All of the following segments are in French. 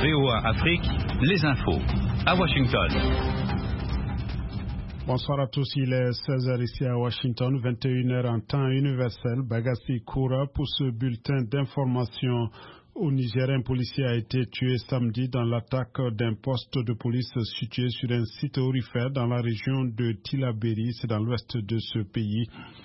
VOA Afrique, les infos. À Washington. Bonsoir à tous, il est 16h ici à Washington, 21h en temps universel. Bagassi Koura pour ce bulletin d'information. Au Niger, un policier a été tué samedi dans l'attaque d'un poste de police situé sur un site aurifère dans la région de Tillabéri, c'est dans l'ouest de ce pays.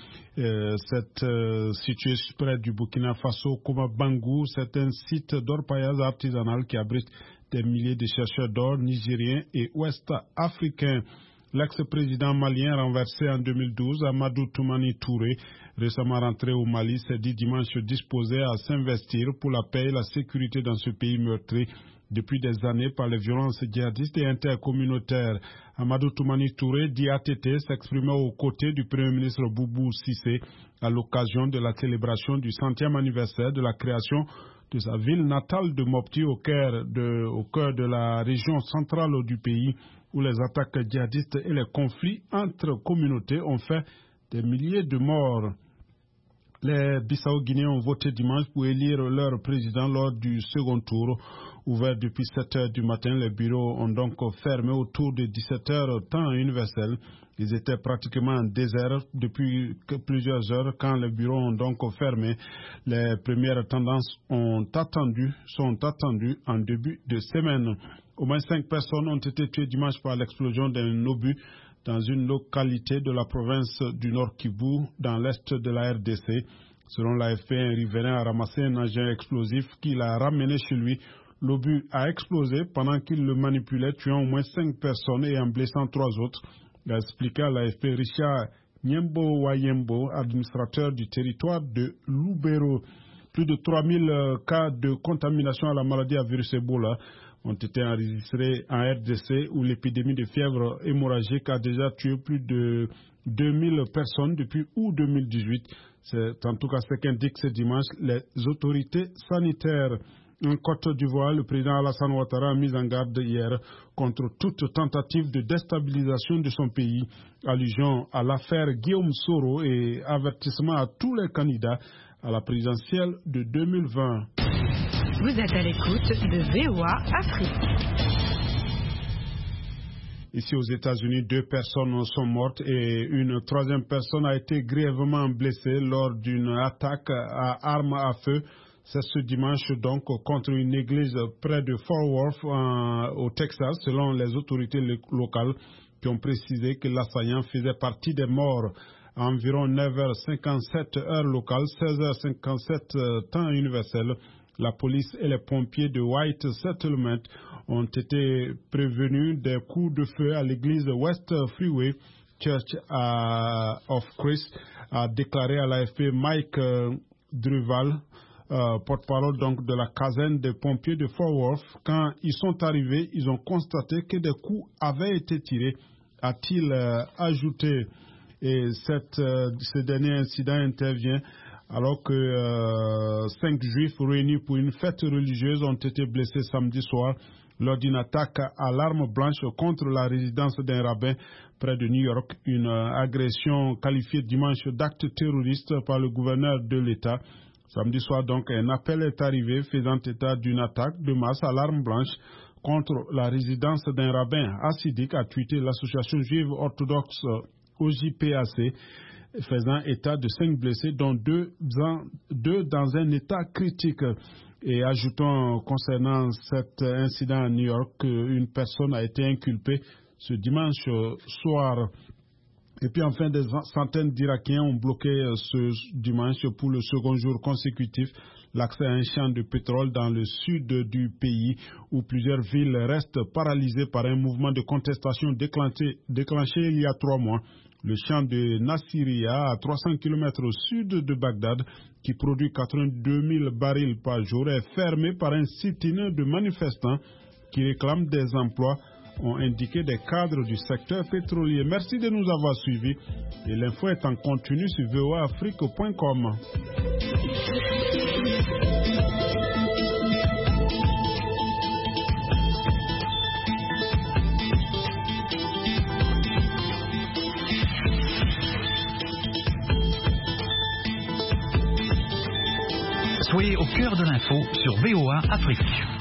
Situé près du Burkina Faso, Kouma Bangou, c'est un site d'orpaillage artisanal qui abrite des milliers de chercheurs d'or nigériens et ouest-africains. L'ex-président malien renversé en 2012, Amadou Toumani Touré, récemment rentré au Mali, s'est dit dimanche disposé à s'investir pour la paix et la sécurité dans ce pays meurtri depuis des années par les violences djihadistes et intercommunautaires. Amadou Toumani Touré, dit ATT, s'exprimait aux côtés du Premier ministre Boubou Cissé à l'occasion de la célébration du 100e anniversaire de la création de sa ville natale de Mopti au cœur de la région centrale du pays où les attaques djihadistes et les conflits entre communautés ont fait des milliers de morts. Les Bissau-Guinéens ont voté dimanche pour élire leur président lors du second tour. Ouvert depuis 7 heures du matin, les bureaux ont donc fermé autour de 17 heures temps universel. Ils étaient pratiquement en désert depuis plusieurs heures quand les bureaux ont donc fermé. Les premières tendances sont attendues en début de semaine. Au moins 5 personnes ont été tuées dimanche par l'explosion d'un obus dans une localité de la province du Nord Kivu, dans l'est de la RDC. Selon l'AFP, un riverain a ramassé un engin explosif qu'il a ramené chez lui. L'obus a explosé pendant qu'il le manipulait, tuant au moins 5 personnes et en blessant 3 autres. Il a expliqué à l'AFP Richard Nyembo Wayembo, administrateur du territoire de Lubero. Plus de 3000 cas de contamination à la maladie à virus Ebola ont été enregistrés en RDC où l'épidémie de fièvre hémorragique a déjà tué plus de 2000 personnes depuis août 2018. C'est en tout cas ce qu'indiquent ce dimanche les autorités sanitaires. En Côte d'Ivoire, le président Alassane Ouattara a mis en garde hier contre toute tentative de déstabilisation de son pays, allusion à l'affaire Guillaume Soro et avertissement à tous les candidats à la présidentielle de 2020. Vous êtes à l'écoute de VOA Afrique. Ici aux États-Unis, 2 personnes sont mortes et une 3e personne a été grièvement blessée lors d'une attaque à armes à feu. C'est ce dimanche donc contre une église près de Fort Worth au Texas, selon les autorités locales qui ont précisé que l'assaillant faisait partie des morts. À environ 9h57 heure locale, 16h57 temps universel, la police et les pompiers de White Settlement ont été prévenus des coups de feu à l'église West Freeway Church of Christ, a déclaré à l'AFP Mike Druval, porte-parole donc de la caserne des pompiers de Fort Worth. Quand ils sont arrivés, ils ont constaté que des coups avaient été tirés, a-t-il ajouté. Et ce dernier incident intervient alors que 5 juifs réunis pour une fête religieuse ont été blessés samedi soir lors d'une attaque à l'arme blanche contre la résidence d'un rabbin près de New York. Une agression qualifiée dimanche d'acte terroriste par le gouverneur de l'État. Samedi soir donc, un appel est arrivé faisant état d'une attaque de masse à l'arme blanche contre la résidence d'un rabbin hassidique, a tweeté l'association juive orthodoxe OJPAC, faisant état de 5 blessés, dont 2 dans un état critique. Et ajoutons concernant cet incident à New York qu'une personne a été inculpée ce dimanche soir. Et puis enfin, des centaines d'Irakiens ont bloqué ce dimanche pour le second jour consécutif l'accès à un champ de pétrole dans le sud du pays où plusieurs villes restent paralysées par un mouvement de contestation déclenché il y a 3 mois. Le champ de Nassiriya, à 300 km au sud de Bagdad, qui produit 82 000 barils par jour, est fermé par un sit-in de manifestants qui réclament des emplois, ont indiqué des cadres du secteur pétrolier. Merci de nous avoir suivis. Et l'info est en continu sur voaafrique.com. Soyez au cœur de l'info sur VOA Afrique.